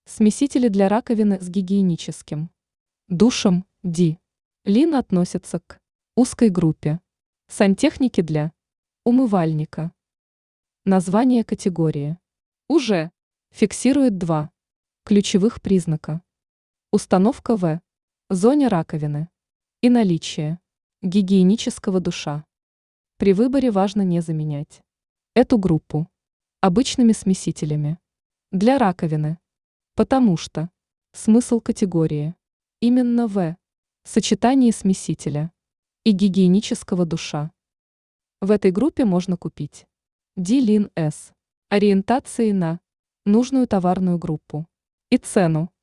Смесители для раковины с гигиеническим душем D. Лин относится к узкой группе. Сантехники для умывальника. Название категории уже фиксирует два ключевых признака. Установка в зоне раковины и наличие гигиенического душа. При выборе важно не заменять эту группу обычными смесителями для раковины, потому что смысл категории именно в сочетании смесителя и гигиенического душа. В этой группе можно купить D-Lin S ориентацией на нужную товарную группу и цену.